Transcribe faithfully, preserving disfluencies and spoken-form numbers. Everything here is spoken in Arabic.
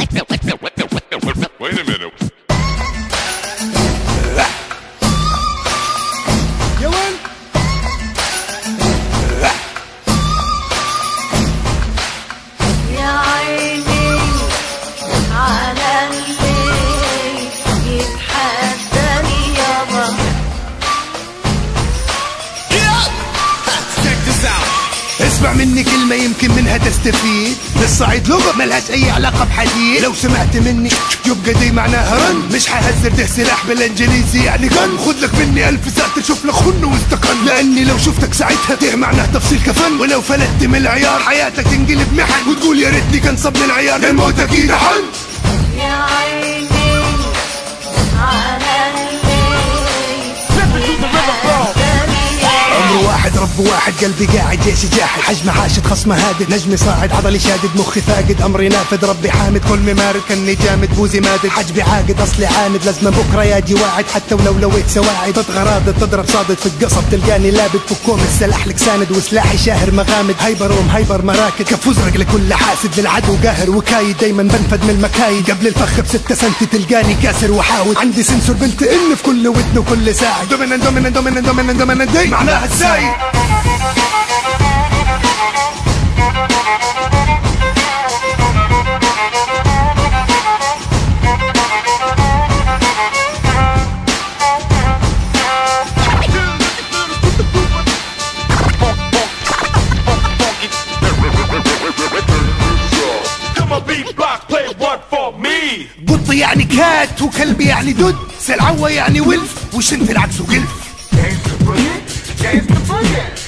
Wait a minute. يا وين؟ يا عيني على اللي يتحداني يابا. اسمع مني كلمة يمكن منها تستفيد. للصعيد لغة ملهاش أي علاقة بحديد. لو سمعت مني يبقى دي معناها رن. مش حهزر ده سلاح بالانجليزي يعني جن. خد لك مني ألف ساعة تشوف لك خن واستقن. لأني لو شفتك ساعتها ده معناه تفصيل كفن. ولو فلتت من العيار حياتك تنقلب محن. وتقول يا ريتني كان صبني العيار الموت أكيد حن. يا عيني على عمر واحد رب واحد قلبي قاعد جيش جاحد. حجم حاشد خصمه هادد نجمي صاعد عضلي شادد مخي فاقد امري نافذ ربي حامد كل ممارد كني جامد بوزي مادد حجبي عاقد اصلي عاند لازم بكره ياجي واعد. حتى ولو لويت سواعد تتغراضد تضرب صادد في القصب تلقاني لابد فكوم السلاح لك ساند وسلاحي شاهر مغامد. هايبر ومهايبر مراكد كف ازرق لكل حاسد للعدو قاهر وكايد دايما بنفد من المكايد. قبل الفخ بستة سنتي تلقاني كاسر وحاود. عندي سنسور بنت ان في كل ودن وكل ساعد. دومينن دومينن دومينن دومينن دومينن دي معناها الزايد. بط يعني كات وكلبي يعني دد. سلعوة يعني ولف وشنت العكس وقلف.